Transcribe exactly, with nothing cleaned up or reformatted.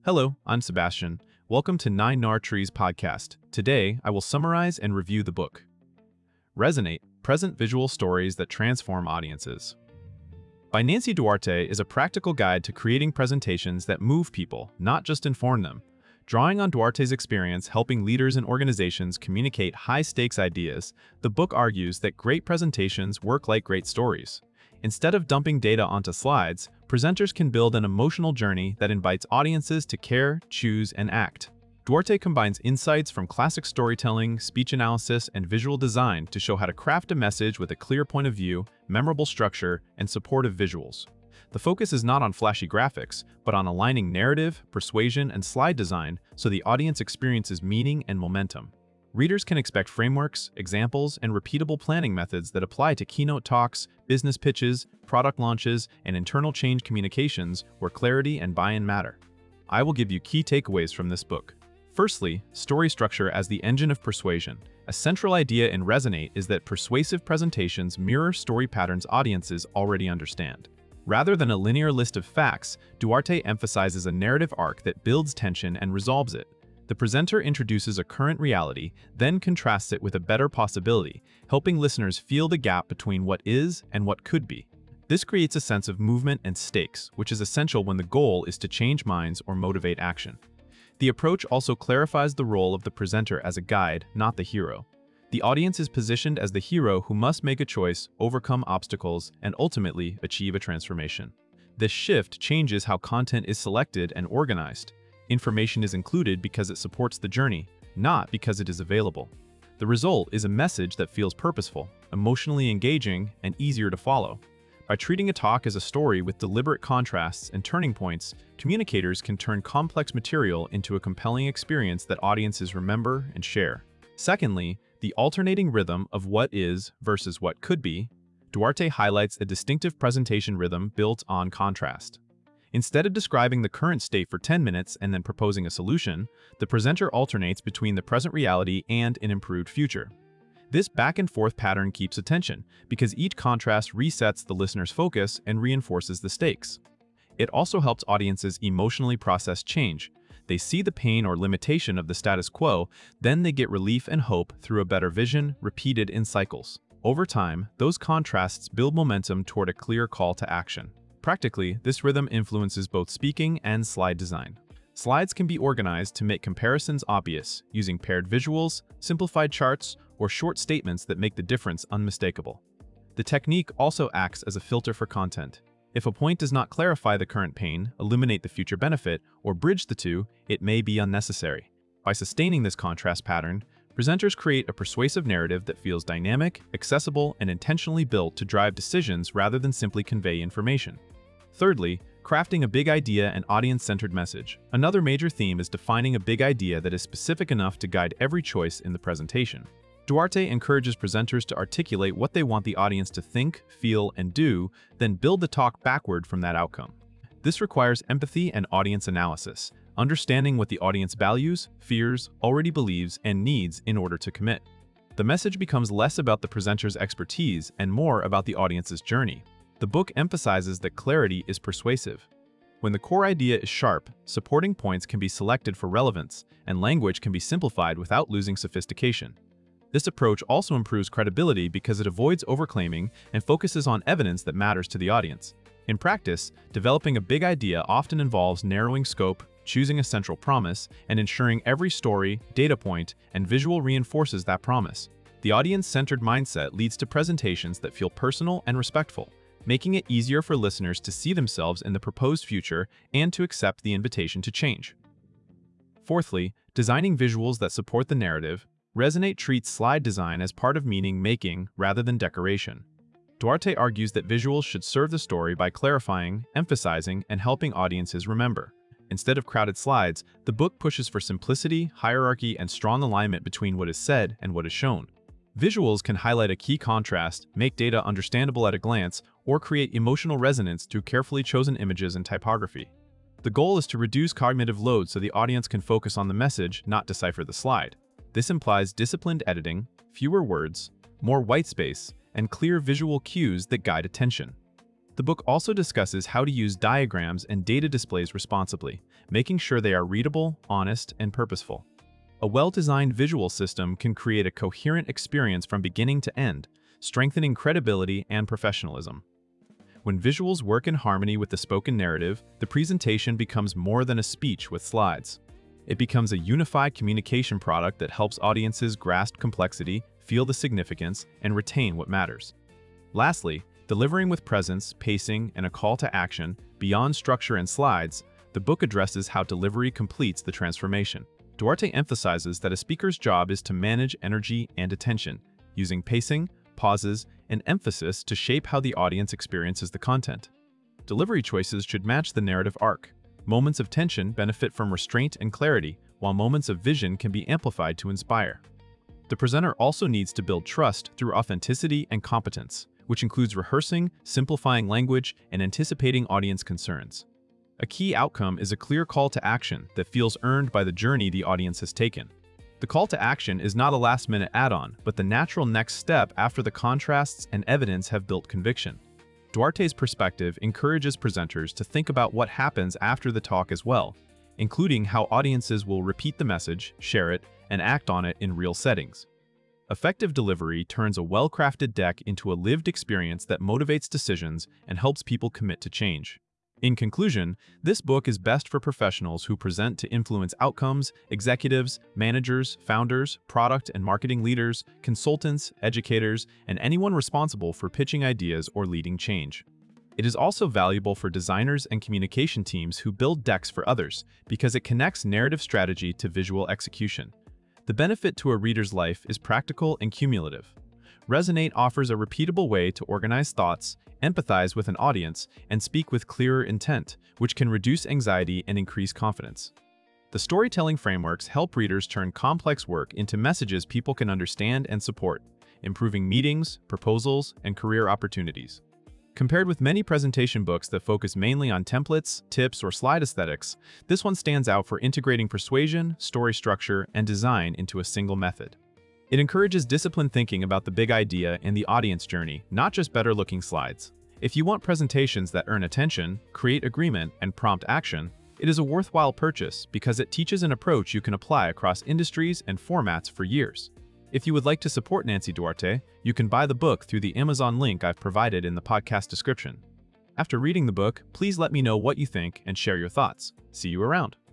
Hello, I'm Sebastian. Welcome to Nine Nar Trees podcast. Today, I will summarize and review the book. Resonate, Present Visual Stories that Transform Audiences. By Nancy Duarte is a practical guide to creating presentations that move people, not just inform them. Drawing on Duarte's experience helping leaders and organizations communicate high-stakes ideas, the book argues that great presentations work like great stories. Instead of dumping data onto slides, presenters can build an emotional journey that invites audiences to care, choose, and act. Duarte combines insights from classic storytelling, speech analysis, and visual design to show how to craft a message with a clear point of view, memorable structure, and supportive visuals. The focus is not on flashy graphics, but on aligning narrative, persuasion, and slide design so the audience experiences meaning and momentum. Readers can expect frameworks, examples, and repeatable planning methods that apply to keynote talks, business pitches, product launches, and internal change communications where clarity and buy-in matter. I will give you key takeaways from this book. Firstly, story structure as the engine of persuasion. A central idea in Resonate is that persuasive presentations mirror story patterns audiences already understand. Rather than a linear list of facts, Duarte emphasizes a narrative arc that builds tension and resolves it. The presenter introduces a current reality, then contrasts it with a better possibility, helping listeners feel the gap between what is and what could be. This creates a sense of movement and stakes, which is essential when the goal is to change minds or motivate action. The approach also clarifies the role of the presenter as a guide, not the hero. The audience is positioned as the hero who must make a choice, overcome obstacles, and ultimately achieve a transformation. This shift changes how content is selected and organized. Information is included because it supports the journey, not because it is available. The result is a message that feels purposeful, emotionally engaging, and easier to follow. By treating a talk as a story with deliberate contrasts and turning points, communicators can turn complex material into a compelling experience that audiences remember and share. Secondly, the alternating rhythm of what is versus what could be. Duarte highlights a distinctive presentation rhythm built on contrast. Instead of describing the current state for ten minutes and then proposing a solution, the presenter alternates between the present reality and an improved future. This back-and-forth pattern keeps attention because each contrast resets the listener's focus and reinforces the stakes. It also helps audiences emotionally process change. They see the pain or limitation of the status quo, then they get relief and hope through a better vision, repeated in cycles. Over time, those contrasts build momentum toward a clear call to action. Practically, this rhythm influences both speaking and slide design. Slides can be organized to make comparisons obvious, using paired visuals, simplified charts, or short statements that make the difference unmistakable. The technique also acts as a filter for content. If a point does not clarify the current pain, illuminate the future benefit, or bridge the two, it may be unnecessary. By sustaining this contrast pattern, presenters create a persuasive narrative that feels dynamic, accessible, and intentionally built to drive decisions rather than simply convey information. Thirdly, crafting a big idea and audience-centered message. Another major theme is defining a big idea that is specific enough to guide every choice in the presentation. Duarte encourages presenters to articulate what they want the audience to think, feel, and do, then build the talk backward from that outcome. This requires empathy and audience analysis, understanding what the audience values, fears, already believes, and needs in order to commit. The message becomes less about the presenter's expertise and more about the audience's journey. The book emphasizes that clarity is persuasive. When the core idea is sharp, supporting points can be selected for relevance, and language can be simplified without losing sophistication. This approach also improves credibility because it avoids overclaiming and focuses on evidence that matters to the audience. In practice, developing a big idea often involves narrowing scope, choosing a central promise, and ensuring every story, data point, and visual reinforces that promise. The audience-centered mindset leads to presentations that feel personal and respectful, making it easier for listeners to see themselves in the proposed future and to accept the invitation to change. Fourthly, designing visuals that support the narrative. Resonate treats slide design as part of meaning-making rather than decoration. Duarte argues that visuals should serve the story by clarifying, emphasizing, and helping audiences remember. Instead of crowded slides, the book pushes for simplicity, hierarchy, and strong alignment between what is said and what is shown. Visuals can highlight a key contrast, make data understandable at a glance, or create emotional resonance through carefully chosen images and typography. The goal is to reduce cognitive load so the audience can focus on the message, not decipher the slide. This implies disciplined editing, fewer words, more white space, and clear visual cues that guide attention. The book also discusses how to use diagrams and data displays responsibly, making sure they are readable, honest, and purposeful. A well-designed visual system can create a coherent experience from beginning to end, strengthening credibility and professionalism. When visuals work in harmony with the spoken narrative, the presentation becomes more than a speech with slides. It becomes a unified communication product that helps audiences grasp complexity, feel the significance, and retain what matters. Lastly, delivering with presence, pacing, and a call to action, beyond structure and slides, the book addresses how delivery completes the transformation. Duarte emphasizes that a speaker's job is to manage energy and attention, using pacing, pauses, and emphasis to shape how the audience experiences the content. Delivery choices should match the narrative arc. Moments of tension benefit from restraint and clarity, while moments of vision can be amplified to inspire. The presenter also needs to build trust through authenticity and competence, which includes rehearsing, simplifying language, and anticipating audience concerns. A key outcome is a clear call to action that feels earned by the journey the audience has taken. The call to action is not a last-minute add-on, but the natural next step after the contrasts and evidence have built conviction. Duarte's perspective encourages presenters to think about what happens after the talk as well, including how audiences will repeat the message, share it, and act on it in real settings. Effective delivery turns a well-crafted deck into a lived experience that motivates decisions and helps people commit to change. In conclusion, this book is best for professionals who present to influence outcomes, executives, managers, founders, product and marketing leaders, consultants, educators, and anyone responsible for pitching ideas or leading change. It is also valuable for designers and communication teams who build decks for others because it connects narrative strategy to visual execution. The benefit to a reader's life is practical and cumulative. Resonate offers a repeatable way to organize thoughts, empathize with an audience, and speak with clearer intent, which can reduce anxiety and increase confidence. The storytelling frameworks help readers turn complex work into messages people can understand and support, improving meetings, proposals, and career opportunities. Compared with many presentation books that focus mainly on templates, tips, or slide aesthetics, this one stands out for integrating persuasion, story structure, and design into a single method. It encourages disciplined thinking about the big idea and the audience journey, not just better-looking slides. If you want presentations that earn attention, create agreement, and prompt action, it is a worthwhile purchase because it teaches an approach you can apply across industries and formats for years. If you would like to support Nancy Duarte, you can buy the book through the Amazon link I've provided in the podcast description. After reading the book, please let me know what you think and share your thoughts. See you around.